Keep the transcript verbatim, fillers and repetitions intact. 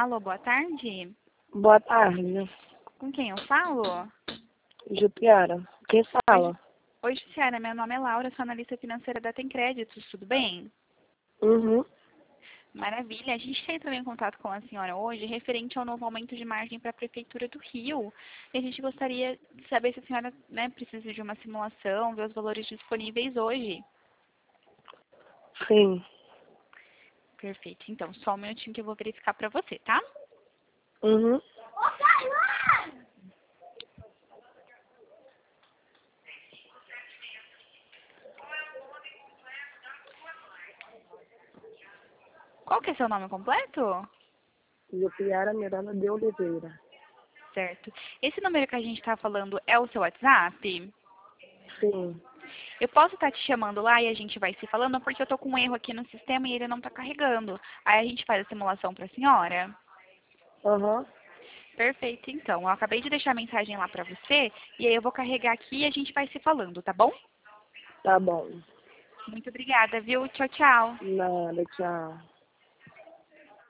Alô, boa tarde. Boa tarde, Com quem eu falo? Jupiara. Quem Oi, fala? Oi, Jussiara, meu nome é Laura, sou analista financeira da Tem Créditos, tudo bem? Uhum. Maravilha, a gente está entrando em contato com a senhora hoje referente ao novo aumento de margem para a Prefeitura do Rio. E a gente gostaria de saber se a senhora, né, precisa de uma simulação, ver os valores disponíveis hoje. Sim. Perfeito, então só um minutinho que eu vou verificar para você, tá? Uhum. Qual que é seu nome completo? Jupiara Miranda de Oliveira. Certo. Esse número que a gente está falando é o seu WhatsApp? Sim. Eu posso estar te chamando lá e a gente vai se falando porque eu tô com um erro aqui no sistema e ele não está carregando. Aí a gente faz a simulação para a senhora? Aham. Perfeito, então. Eu acabei de deixar a mensagem lá para você e aí eu vou carregar aqui e a gente vai se falando, tá bom? Tá bom. Muito obrigada, viu? Tchau, tchau. Nada, tchau.